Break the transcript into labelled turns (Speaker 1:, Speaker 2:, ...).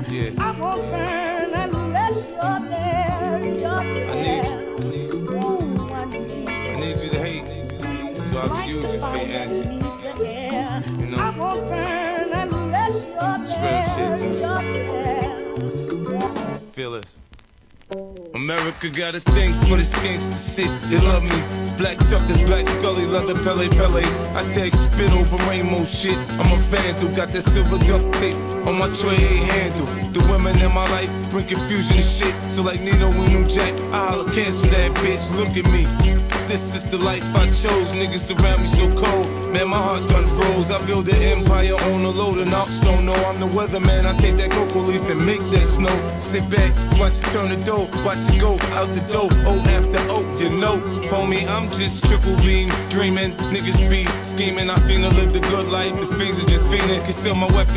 Speaker 1: Yeah.
Speaker 2: I won't burn unless you're there. You're there.
Speaker 1: I need you.
Speaker 2: Ooh, I need
Speaker 1: I need you to hate so I can
Speaker 2: like
Speaker 1: use
Speaker 2: the
Speaker 1: you for
Speaker 2: fire
Speaker 1: your energy.
Speaker 2: needs the air.
Speaker 1: You know?
Speaker 2: I won't burn unless you're
Speaker 1: It's real
Speaker 2: there.
Speaker 1: shit,
Speaker 2: You're
Speaker 1: man.
Speaker 2: there.
Speaker 1: Feel this. America got a thing for this gangsta shit. They love me. Black Chuckers, Black Scully, leather Pele Pele. I take spit over rainbow shit. I'm a vandal, got that silver duct tape on my tray handle. The women in my life bring confusion and shit. So like Nino and New Jack, I'll cancel that bitch. Look at me. This is the life I chose. Niggas around me so cold. Man, my heart done froze. I build an empire on a load and ops don't know I'm the weatherman. I take that cocoa leaf and make that snow. Sit back, watch it turn the dough. Watch it go out the door. O after O, you know. Homie, I'm just triple beam dreaming. Niggas be scheming. I finna live the good life. The fiends are just fiending. Conceal my weapon.